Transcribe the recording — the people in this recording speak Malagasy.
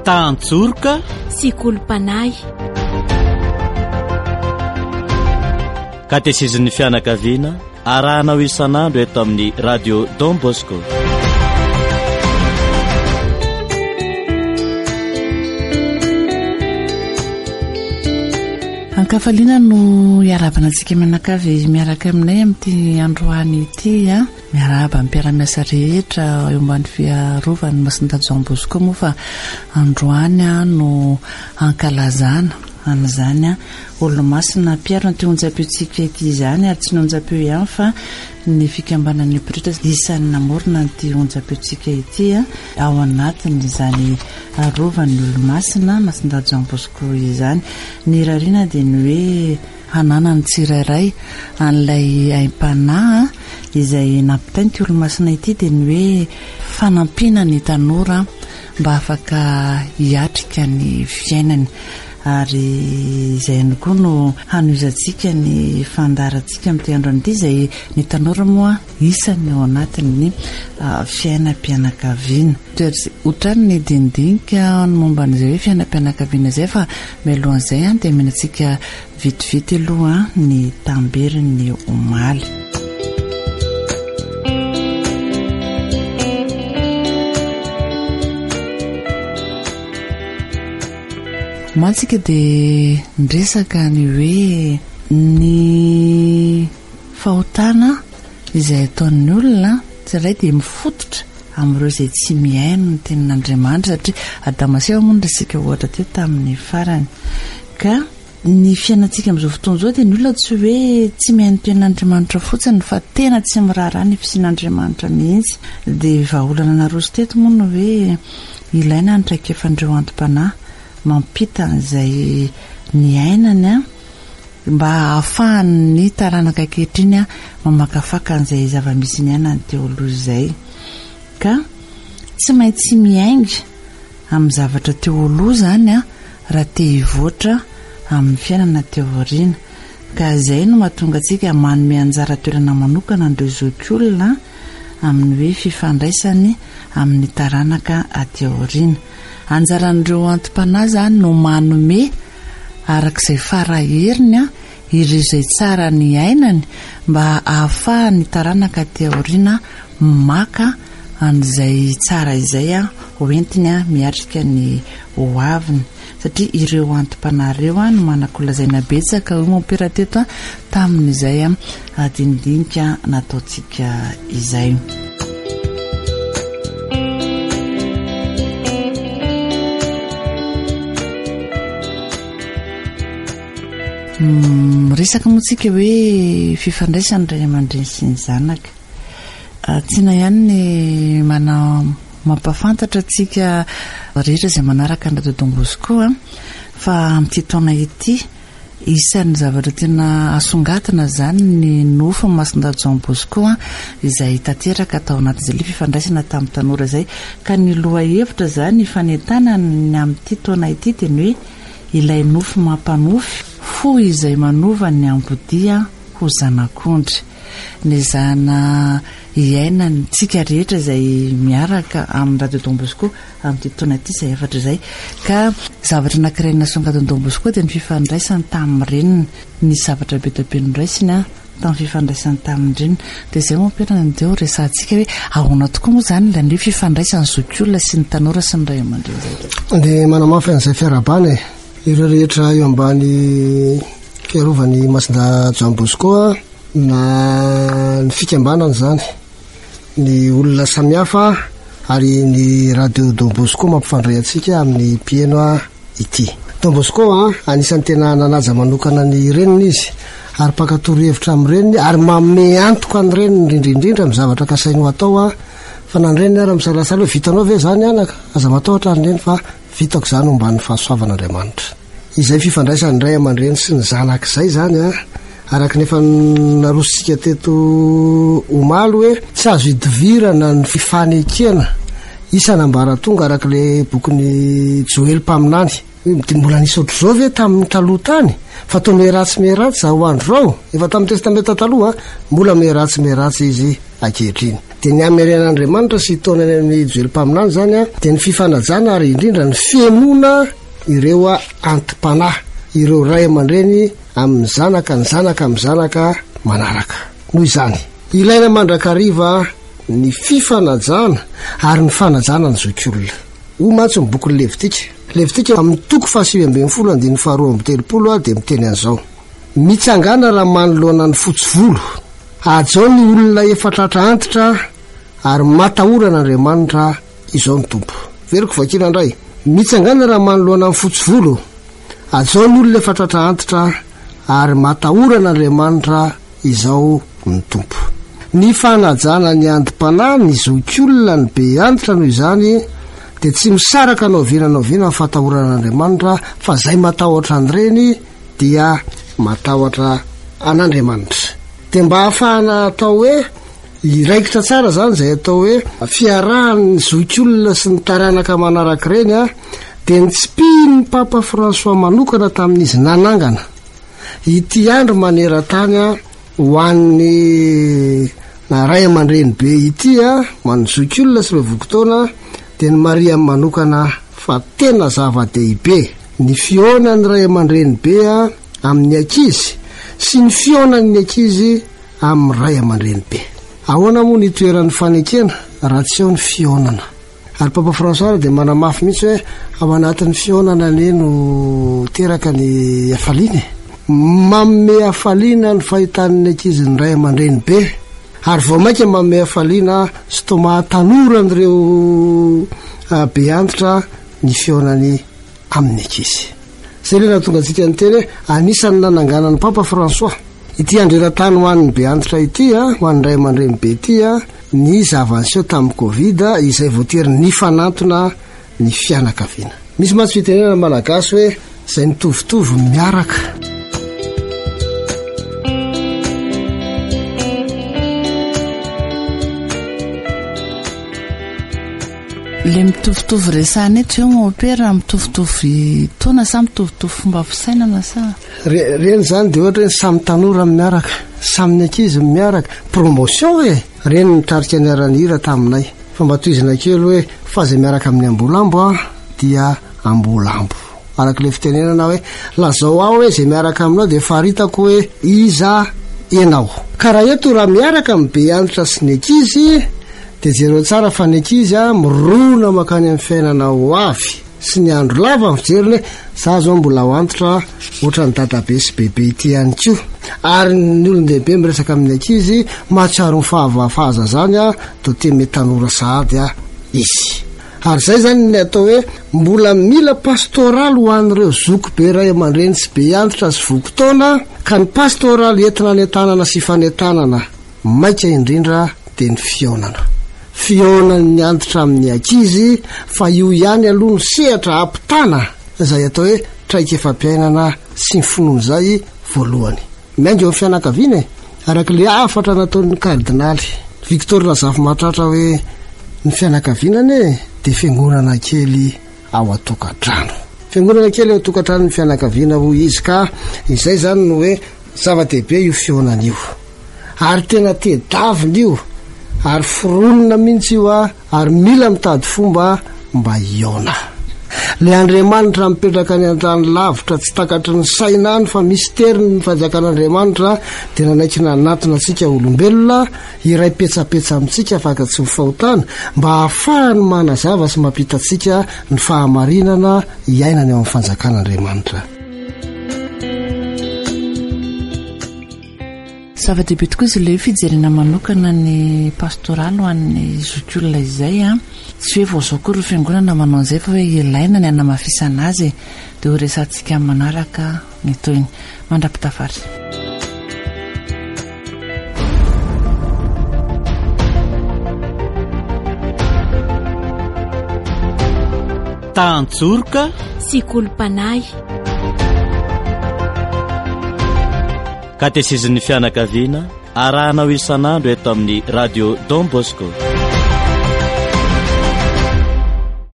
Tanjoroka sy Kolompanay. Katezizin'ny fianakaviana arahanao isan'andro eto amin'ny radio Don Bosco. Ankafaliana no iarabanantsika mianakavy miaraka aminay amin'ity androany ity miaraba mpiara-miasa rehetra eo ambany fiarovany Masindahy Don Bosco moa fa androany no ankalazana an'izany olo-masina mpiaro ny onjam-peo-tsika ity izany ary tsy ny onjam-peo ihany fa ny fikambanan'ny pritra isan'ny namorona ny onjam-peo-tsika ity ao anatiny izany arovany olo-masina Masindahy Don Bosco izany. Ny rarina dia ny hoe hananany tsirairay an'ilay aim-panahy izay nampitainy ty olo-masina ity dia ny hoe fanampiana ny tanora mba afaka hiatrika ny fiainany ary izay ihany koa no hanoizantsika ny fandarantsika amin'ity androan'ity izay ny tanora moa isany ao anatin'ny fiainam-pianakaviana. Ohatrany ny dindinika ny momba an'izay hoe fiainam-pianakaviana izay fa mialohan'izay dia minantsika vitivity aloha ny tamberin'ny omaly. Matsika dia ndresaka ny hoe ny fahotana izay ataon'ny olona tsiray dia mifototra amin'ireo izay tsy mihaino ny tenin'Andriamanitra satria Adamaseo moa ny resika ohatra teo tamin'ny farany. Ka ny fiainantsika amin'izao fotoana izao dia ny olona tsy hoe tsy mihaino tenin'Andriamanitra fotsiny fa tena tsy miraharaha ny fisian'Andriamanitra mihitsy. Dia vahaolana naroso teto moa no hoe ilaina ny traikefan'ireo antom-panahy mampita izay ny ainany mba ahafahany taranaka ankehitriny mamakafaka an'izay zava-misy ny ainany teo aloha izay. Ka tsy maintsy miainga amin'ny zavatra teo aloha zany raha te hivoatra amin'ny fiainana teo aoriana. Ka izay no mahatonga antsika manome anjara toerana manokana an'ireo zokiolona amin'ny hoe fifandraisany amin'ny taranaka ateo aoriana. Anjaran'ireo antom-panahy zany no manome arak'izay faraheriny ireo izay tsara ny ainany mba ahafahany taranaka ateo aoriana maka an'izay tsara izay hoentiny miatrika ny hoaviny satria ireo antom-panahy ireo no manakolazaina betsaka ho mampira teto tamin'izay dindinika nataontsika izay. Resaka moatsika hoe fifandraisany ray aman-dreny sy ny zanaka. Tiana ihany ny mampafantatra antsika rehetra izay manaraka ny radio Don Bosco fa amin'ity taona ity isan'ny zavatra tena asongatana zany ny nofo Masindahy Don Bosco izay tanteraka tao anatin'izay fifandraisana tamin'ny tanora izay. Ka ny loha hevitra zany fanentana ny amin'ity taona ity dia ny hoe ilay nofo mampanofy fo izay manova ny ambodia ho zanak'ondry. Ny zana iaina ny tsika rehetra izay miaraka amin'ny radio Don Bosco amin'ity taona ity izay efatra izay. Ka zavatra anankiray nasongadin'ny Don Bosco dia ny fifandraisany tamin'ny reniny, ny zavatra be dia be noraisiny tamin'ny fifandraisany tamin'ny reniny. Dia izay moa pirana ny deo resantsika hoe ahoana tokoa moa zany ilay fifandraisany zokiolona sy ny tanora sy ny ray aman-dreny. Dia manamafy an'izay fiarabana ireo rehetra eo ambany fiarovany Masindahy Don Bosco na ny fikambanana zany ny olona samihafa ary ny radio Don Bosco mampifandray antsika amin'ny mpieno ity. Don Bosco anisan'ny tena nanaja manokana ny reniny izy ary mpakatoro-hevitra amin'ny reniny ary manome antoka ny reniny indrindrindra amin'ny zavatra kasainao atao fa na ny reniny ary misalasala hoe vitanao ve zany anaka aza matahotra ny reniny fa vitako zany omban'ny fahasoavana Andriamanitra. Izay fifandraisany ray aman-dreny sy ny zanak'izay zany araka nefa narositsika teto omaly hoe tsy azo hidivirana ny fifanekena isanambara tonga arak'le bokyny Joely mpaminany mbola nisy ohatr'izao ve tamin'ny taloha tany fa toa meratsy meratsy za ho andro rao efa tamin'ny testamenta taloha mbola meratsy izy ankehitriny. dia ny amerian'Andriamanitra sy taonany amin'ny joelim-paminany zany a dia ny fifanajana ary indrindra ny fienoana ireo antim-panahy, ireo ray aman-dreny amin'ny zanaka, ny zanaka amin'ny zanaka manaraka. Noho izany ilaina mandrakariva ny fifanajana ary ny fanajana ny zokiolona. O matso ny boky Levitika amin'ny toko 7:12 dia miteny an'izao: mitsangana raha manoloana ny fotsy volo, ajao ny olona efa tratra antitra ary matahorana Andriamanitra izao ny tompo. Veriko vakina indray: mitsangana raha manoloana ny fotsy volo, ajao ny olona efa tratra antitra ary matahorana Andriamanitra izao ny tompo. Ny fanajana ny andim-panahy, ny zokiolona, ny be antitra noho izany dia tsy misaraka naoviana ny fatahoran'Andriamanitra, fa zay matahotra an'ireny dia matahotra an'Andriamanitra. Dia mba hahafahana atao hoe iraikitra tsara zany zay atao hoe fiarahan'ny zokiolona sy ny taranaka manaraka ireny a, dia nitsipiny ny Papa François manokana tamin'izy nanangana ity andro maneran-tany a ho an'ny ray aman-dreny be ity a, ho an'ny zokiolona sy ireo vokotaona, dia ny Maria manokana fa tena zava-dehibe ny fionan'ny ray aman-dreny be a amin'ny ankizy sy ny fionan'ny ankizy amin'ny ray aman-dreny be. Ahoana moa ny toeran'ny fanekena raha tsy eo ny fionana? Ary Papa François dia manamafy mihitsy hoe ao anatin'ny fionana no teraka ny hafaliana, mamme hafaliana ny fahitan'ny ankizy ny ray aman-dreny be, ary vao maika mamme hafaliana sy to mahatanora n'ireo be antitra ny fionany amin'ny ankizy. Zay lena tonga antsika ny teny hoe anisany nananganan'ny Papa François ity andreran-tany ho an'ny be antitra ity a, ho an'ny ray aman-dreny be ity a, ny zavanseho tamin'ny Covid izay voatery ny fanantona ny fianakaviana. Misy matso fitenena malagasy hoe zay nitovitovy miaraka. Le mitovitovy resana eto eo maopera, mitovitovy taona sa mitovitovy fomba fisainana sa? Reny zany dia ohatra hoe samy tanora miaraka, samy ankizy miaraka, promotion e! Reny nitarika ny aran'hira taminay, fa mba toizina kely hoe fa zay miaraka amin'ny ambolambo a dia ambolambo. Araka le fitenenana hoe lazao aho hoe zay miaraka aminao dia faritako hoe iza enao. Karaha eto raha miaraka amin'ny be antitra sy ny ankizy dia jereo tsara fa ny ankizy a mirona makany amin'ny fiainana ho avy sy ny andro lava mijeriny hoe za zao mbola ho antitra ohatra ny dadabe sy bebe ity ihany koa. Ary ny olon-dehibe miresaka amin'ny ankizy mahatsiaro ny fahafahaza zany a do te mety tanora sahady a izy. Ary zay zany ny atao hoe mbola mila pastoraly ho an'ireo zoko be ray aman-dreny sy be antitra sy vokotaona, ka ny pastoraly entina netanana sy fanetanana maika indrindra dia ny fionan'ny antitra amin'ny ankizy, fa io ihany aloha ny sehatra ampitana zay atao hoe traika efampiainana sy ny finoana zay voalohany. Miainga eo amin'ny fianakaviana e, araka le afatra nataon'ny kardinaly Victor Lazafy mahatratra hoe ny fianakaviana e dia fiangonana kely ao atokantrano. Fiangonana kely ao atokantrano ny fianakaviana ho izy, ka izay zany no hoe zava-dehibe io fionan'io, ary tena tedavina io, ary foronina mihitsy io a, ary mila mitady fomba mba iona. Le Andriamanitra mipetraka any an-tany lavitra tsy takatry ny sainany fa misteri ny fanjakan'Andriamanitra dia nanaiky nanatona antsika olombelona iray petsapetsa amintsika afaka tsy mifahotana mba hahafahany manazava sy mampita antsika ny fahamarinana iainany eo amin'ny fanjakan'Andriamanitra. Zava-dehibe tokoa izy le fijerena manokana ny pastoraly ho an'ny zokiolona izay a, tsy hoe vaozao koa ro fiangonana manao an'izay fa hoe ilaina ny anamafisana azy dia ho resantsika manaraka ny toiny mandrapitafary. Tantsorika sy kolom-panahy, katesizin'ny fianakaviana arahanao isan'andro eto amin'ny radio Don Bosco.